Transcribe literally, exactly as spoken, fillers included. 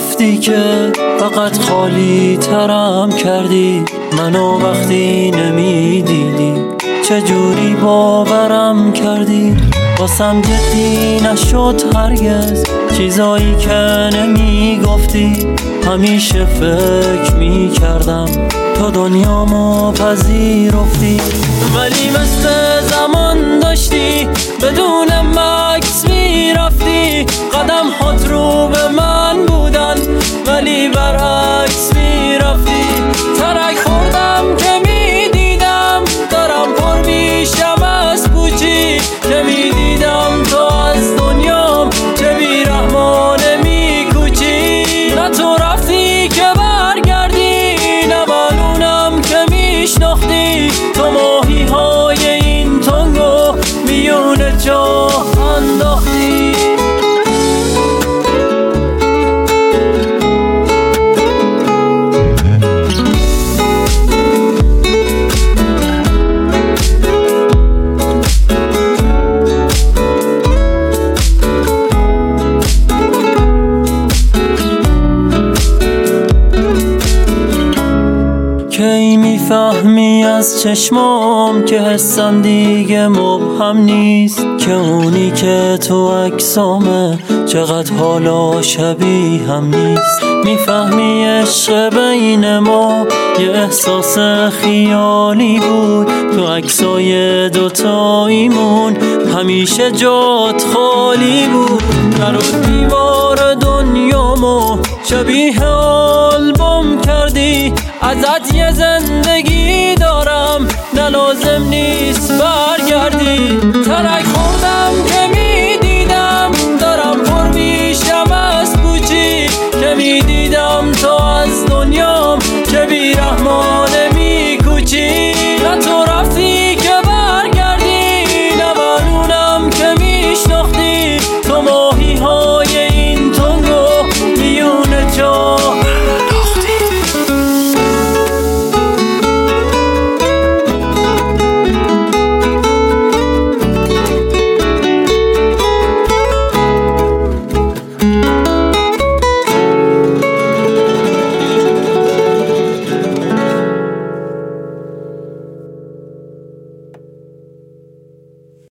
رفتی که فقط خالی ترم کردی، منو وقتی نمیدیدی چجوری باورم کردی. واسم جدی نشد هرگز چیزایی که نمیگفتی، همیشه فکر میکردم تو دنیامو پذیرفتی. ولی مثل زمان داشتی بدون مکس میرفتی، قدم هات رو به من بودن ولی برعکس میرفتی. ترک خوردم که میدیدم دارم پر میشم از پوچی، نمیدیدم تو از دنیام چه بیرحمان میکوچی. نه تو رفتی که برگردی، نه معلومم که میشناختی، تو ماهی های این تنگو میون جا انداختی. کی میفهمی از چشمام که حسم دیگه مبهم نیست، که اونی که تو عکسامه چقدر حالا شبیه هم نیست. میفهمی عشق بین ما یه احساس خیالی بود، تو عکسای دوتاییمون همیشه جات خالی بود. در و دیوار دنیامو شبیه آلبوم کردی، ازت یه زندگی دارم نه لازم نیست برگردی. ترک خوردم که